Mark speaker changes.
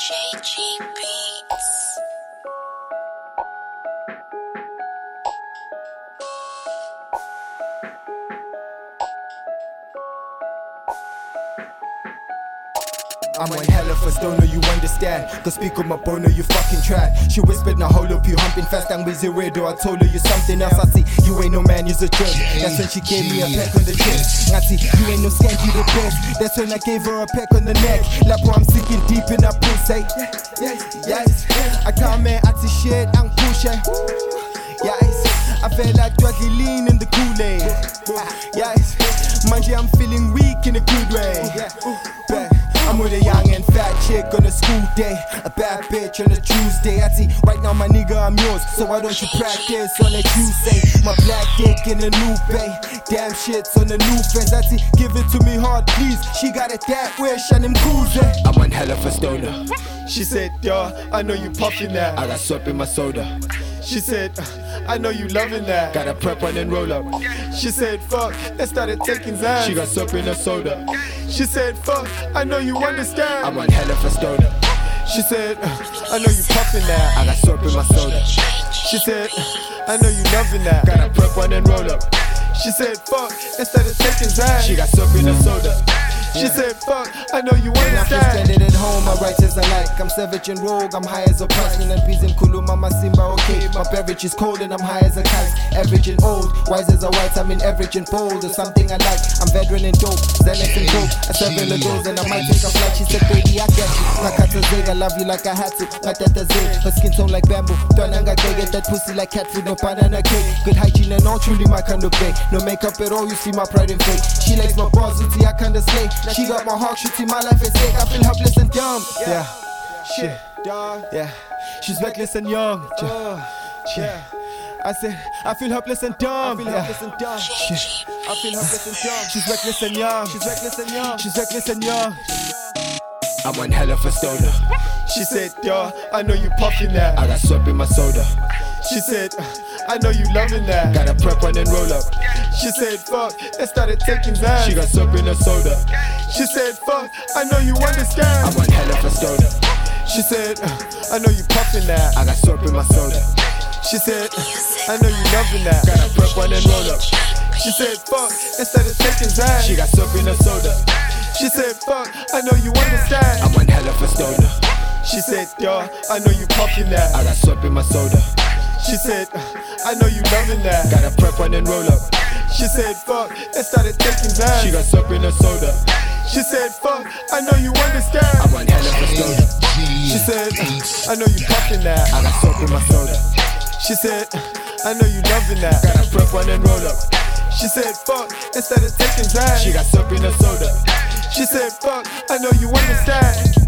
Speaker 1: JG Beats.
Speaker 2: I'm one hell of a stoner, you understand. Go speak with my bono, you fucking try. She whispered, now hold up, you humping fast and busy weirdo. I told her you something else. I see, you ain't no man, you's a jerk. That's when she gave me a peck on the chest. I see, you ain't no skank, you the best. That's when I gave her a peck on the neck. Like I'm sinking deep in that pussy. Yes, I can't man, I see shit, I'm pushing. Yes, I feel like Druggy lean in the Kool-Aid. Yes, Monday I'm feeling weak in a good way. I'm with a young and fat chick on a school day, a bad bitch on a Tuesday. I see, right now my nigga I'm yours, so why don't you practice on a Tuesday? My black dick in a new bay, damn shit's on the new fence. I see, give it to me hard please, she got it that wish and them goose. I'm one hell of a stoner. She said, yo, I know you puffin' that. I got soap in my soda. She said, I know you loving that. Got a prep on and roll up. She said, fuck, let's start taking Zans. She got soap in her soda. She said, fuck, I know you understand. I'm one hell of a stoner. She said, I know you puffin' that. I got soap in my soda. She said, I know you loving that. Got a prep on and roll up. She said, fuck, let's start taking Zans. She got soap in her soda. She said, fuck, I know you understand. I'm standing at home, my rights as I like. I'm savage and rogue, I'm high as a person. And peas and kulu, mama simba, okay. My beverage is cold and I'm high as a kite. Average and old, wise as a white. I'm in average and bold, or something I like. I'm veteran and dope, zealous and dope. I serve in the doors and I might take a flight. She said, baby, I get you. Nakata zig, I love you like I had to. Nakata zig, her skin tone like bamboo. Donanga get that pussy like cat food, no banana cake. Good hygiene and all, truly my kind of bae. No makeup at all, you see my pride and faith. She likes my balls, you see I kinda slay. She got my heart, she see my life at stake. I feel helpless and dumb. Yeah, shit, yeah. She's reckless and young. Yeah. I said, I feel helpless and dumb. I feel helpless and dumb. Shit. I feel helpless and dumb. She's reckless and young. She's reckless and young. She's reckless and young. I'm one hell of a stoner. She said, yo, I know you puffin' that. I got soap in my soda. She said, I know you loving that. Got a prep on and roll up. She said, fuck, let's start taking Zans. She got soap in her soda. She said, fuck, I know you understand. I'm one hell of a stoner. She said, I know you puffin' that. I got soap in my soda. She said, I know you loving that. Got a prep on and roll up. She said, fuck, let's start taking Zans. She got soap in her soda. She said, fuck, I know you understand. I'm one hell of a stoner. She said, yo, I know you puffin' that. I got soap in my soda. She said, I know you loving that. Got a prep on and roll up. She said, fuck, let's start taking Zans. She got soap in her soda. She said, fuck, I know you understand. I'm one hell of a stoner. She said, I know you puffin' that. I got soap in my soda. She said, I know you loving that. Got a prep on and roll up. She said, fuck, let's start taking Zans. She got soap in her soda. She said, fuck, I know you understand.